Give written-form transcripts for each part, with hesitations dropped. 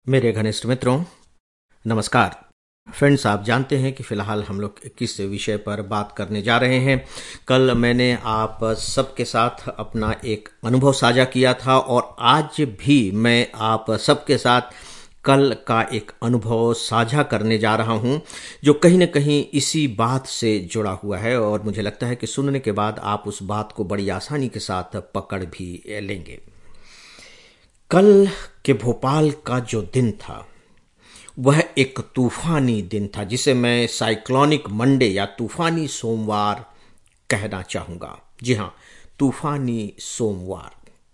मेरे घनिष्ठ मित्रों, नमस्कार। फ्रेंड्स, आप जानते हैं कि फिलहाल हम लोग किस विषय पर बात करने जा रहे हैं। कल मैंने आप सबके साथ अपना एक अनुभव साझा किया था और आज भी मैं आप सबके साथ कल का एक अनुभव साझा करने जा रहा हूं, जो कहीं न कहीं इसी बात से जुड़ा हुआ है और मुझे लगता है कि सुनने के बाद आप उस बात को बड़ी आसानी के साथ पकड़ भी लेंगे। कल के भोपाल का जो दिन था वह एक तूफानी दिन था, जिसे मैं साइक्लोनिक मंडे या तूफानी सोमवार कहना चाहूंगा। जी हां, तूफानी सोमवार।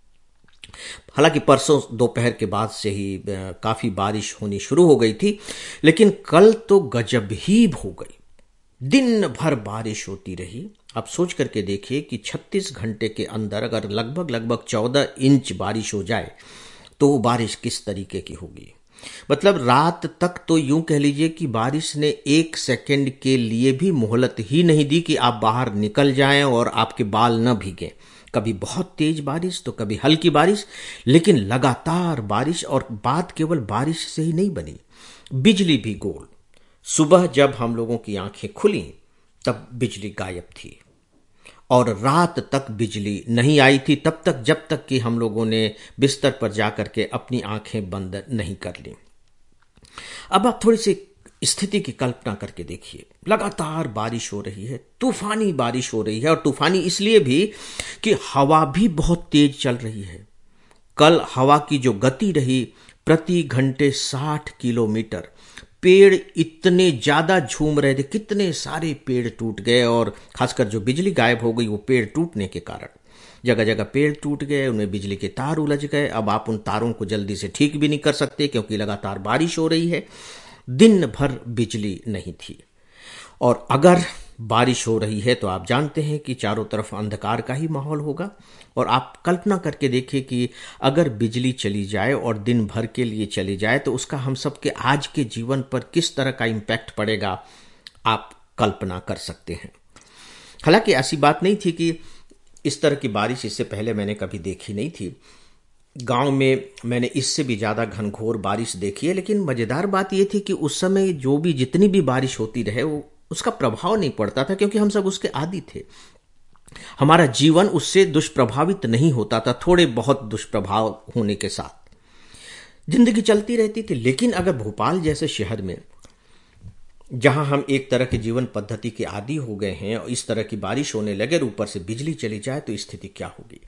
हालांकि परसों दोपहर के बाद से ही काफी बारिश होनी शुरू हो गई थी, लेकिन कल तो गजब ही हो गई। दिन भर बारिश होती रही। आप सोच करके देखिए कि 36 घंटे के अंदर अगर लगभग 14 इंच बारिश हो जाए तो वो बारिश किस तरीके की होगी। मतलब रात तक तो यूं कह लीजिए कि बारिश ने एक सेकंड के लिए भी मोहलत ही नहीं दी कि आप बाहर निकल जाएं और आपके बाल न भीगें। कभी बहुत तेज बारिश तो कभी हल्की बारिश, लेकिन लगातार बारिश। और बात केवल बारिश से ही नहीं बनी, बिजली भी गोल। सुबह जब हम लोगों की आंखें खुली तब बिजली गायब थी और रात तक बिजली नहीं आई थी, तब तक जब तक कि हम लोगों ने बिस्तर पर जाकर के अपनी आंखें बंद नहीं कर ली। अब आप थोड़ी सी स्थिति की कल्पना करके देखिए। लगातार बारिश हो रही है, तूफानी बारिश हो रही है, और तूफानी इसलिए भी कि हवा भी बहुत तेज चल रही है। कल हवा की जो गति रही प्रति घंटे 60 किलोमीटर। पेड़ इतने ज्यादा झूम रहे थे, कितने सारे पेड़ टूट गए, और खासकर जो बिजली गायब हो गई वो पेड़ टूटने के कारण। जगह जगह पेड़ टूट गए, उनमें बिजली के तार उलझ गए। अब आप उन तारों को जल्दी से ठीक भी नहीं कर सकते क्योंकि लगातार बारिश हो रही है। दिन भर बिजली नहीं थी, और अगर बारिश हो रही है तो आप जानते हैं कि चारों तरफ अंधकार का ही माहौल होगा। और आप कल्पना करके देखिए कि अगर बिजली चली जाए और दिन भर के लिए चली जाए तो उसका हम सबके आज के जीवन पर किस तरह का इम्पैक्ट पड़ेगा, आप कल्पना कर सकते हैं। हालांकि ऐसी बात नहीं थी कि इस तरह की बारिश इससे पहले मैंने कभी देखी नहीं थी। गांव में मैंने इससे भी ज्यादा घनघोर बारिश देखी है, लेकिन मजेदार बात यह थी कि उस समय जो भी जितनी भी बारिश होती रहे वो उसका प्रभाव नहीं पड़ता था, क्योंकि हम सब उसके आदी थे। हमारा जीवन उससे दुष्प्रभावित नहीं होता था, थोड़े बहुत दुष्प्रभाव होने के साथ जिंदगी चलती रहती थी। लेकिन अगर भोपाल जैसे शहर में, जहां हम एक तरह के जीवन पद्धति के आदी हो गए हैं, और इस तरह की बारिश होने लगे और ऊपर से बिजली चली जाए तो स्थिति क्या होगी।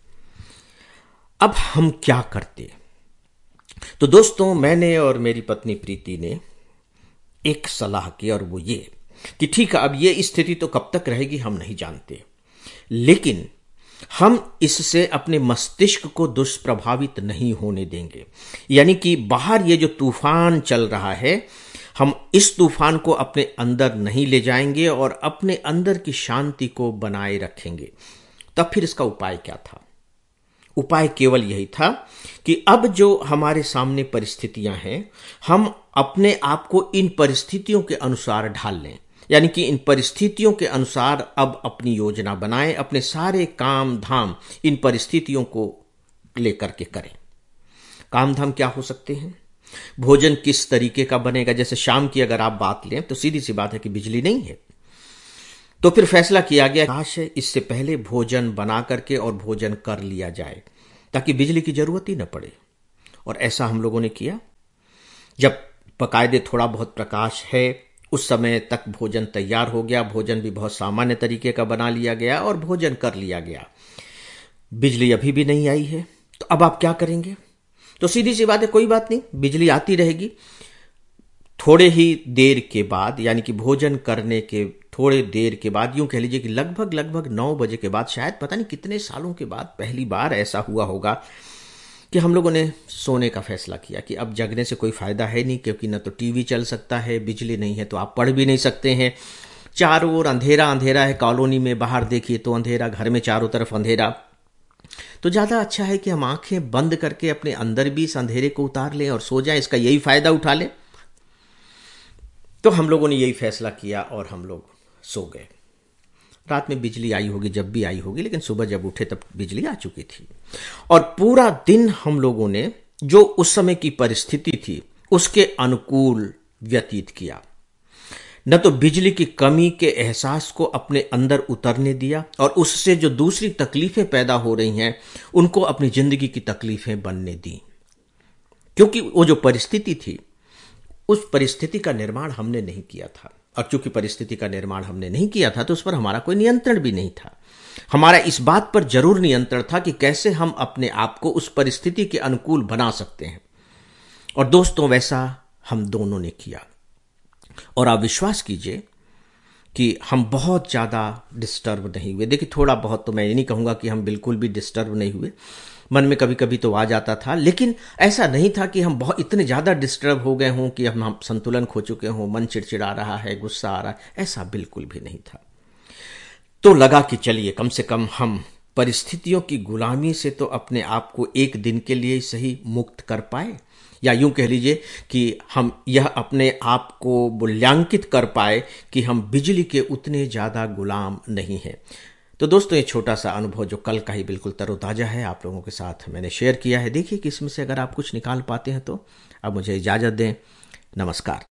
अब हम क्या करते। तो दोस्तों, मैंने और मेरी पत्नी प्रीति ने एक सलाह की, और वो ये कि ठीक है, अब ये स्थिति तो कब तक रहेगी हम नहीं जानते, लेकिन हम इससे अपने मस्तिष्क को दुष्प्रभावित नहीं होने देंगे। यानी कि बाहर ये जो तूफान चल रहा है, हम इस तूफान को अपने अंदर नहीं ले जाएंगे और अपने अंदर की शांति को बनाए रखेंगे। तब फिर इसका उपाय क्या था। उपाय केवल यही था कि अब जो हमारे सामने परिस्थितियां हैं, हम अपने आप को इन परिस्थितियों के अनुसार ढाल लें। यानी कि इन परिस्थितियों के अनुसार अब अपनी योजना बनाएं, अपने सारे काम धाम इन परिस्थितियों को लेकर के करें। काम धाम क्या हो सकते हैं। भोजन किस तरीके का बनेगा। जैसे शाम की अगर आप बात लें तो सीधी सी बात है कि बिजली नहीं है, तो फिर फैसला किया गया काश इससे पहले भोजन बना करके और भोजन कर लिया जाए ताकि बिजली की जरूरत ही न पड़े। और ऐसा हम लोगों ने किया। जब बकायदे थोड़ा बहुत प्रकाश है उस समय तक भोजन तैयार हो गया। भोजन भी बहुत सामान्य तरीके का बना लिया गया और भोजन कर लिया गया। बिजली अभी भी नहीं आई है, तो अब आप क्या करेंगे। तो सीधी सी बात है, कोई बात नहीं, बिजली आती रहेगी। थोड़े ही देर के बाद, यानी कि भोजन करने के थोड़े देर के बाद, यूं कह लीजिए कि लगभग 9 बजे के बाद, शायद पता नहीं कितने सालों के बाद पहली बार ऐसा हुआ होगा कि हम लोगों ने सोने का फैसला किया कि अब जगने से कोई फायदा है नहीं, क्योंकि न तो टीवी चल सकता है, बिजली नहीं है तो आप पढ़ भी नहीं सकते हैं। चारों ओर अंधेरा अंधेरा है। कॉलोनी में बाहर देखिए तो अंधेरा, घर में चारों तरफ अंधेरा। तो ज्यादा अच्छा है कि हम आंखें बंद करके अपने अंदर भी इस अंधेरे को उतार लें और सो जाएं, इसका यही फायदा उठा लें। तो हम लोगों ने यही फैसला किया और हम लोग सो गए। रात में बिजली आई होगी, जब भी आई होगी, लेकिन सुबह जब उठे तब बिजली आ चुकी थी। और पूरा दिन हम लोगों ने जो उस समय की परिस्थिति थी उसके अनुकूल व्यतीत किया, न तो बिजली की कमी के एहसास को अपने अंदर उतरने दिया और उससे जो दूसरी तकलीफें पैदा हो रही हैं उनको अपनी जिंदगी की तकलीफें बनने दी। क्योंकि वो जो परिस्थिति थी, उस परिस्थिति का निर्माण हमने नहीं किया था, और चूंकि परिस्थिति का निर्माण हमने नहीं किया था तो उस पर हमारा कोई नियंत्रण भी नहीं था। हमारा इस बात पर जरूर नियंत्रण था कि कैसे हम अपने आप को उस परिस्थिति के अनुकूल बना सकते हैं। और दोस्तों, वैसा हम दोनों ने किया, और आप विश्वास कीजिए कि हम बहुत ज़्यादा डिस्टर्ब नहीं हुए। देखिए, थोड़ा बहुत तो मैं ये नहीं कहूँगा कि हम बिल्कुल भी डिस्टर्ब नहीं हुए, मन में कभी कभी तो आ जाता था, लेकिन ऐसा नहीं था कि हम बहुत इतने ज़्यादा डिस्टर्ब हो गए हों कि हम संतुलन खो चुके हों, मन चिड़चिड़ा रहा है, गुस्सा आ रहा है, ऐसा बिल्कुल भी नहीं था। तो लगा कि चलिए कम से कम हम परिस्थितियों की गुलामी से तो अपने आप को एक दिन के लिए ही सही मुक्त कर पाए, या यूं कह लीजिए कि हम यह अपने आप को मूल्यांकित कर पाए कि हम बिजली के उतने ज़्यादा गुलाम नहीं हैं। तो दोस्तों, ये छोटा सा अनुभव जो कल का ही बिल्कुल तरोताज़ा है, आप लोगों के साथ मैंने शेयर किया है। देखिए कि इसमें से अगर आप कुछ निकाल पाते हैं तो अब मुझे इजाज़त दें। नमस्कार।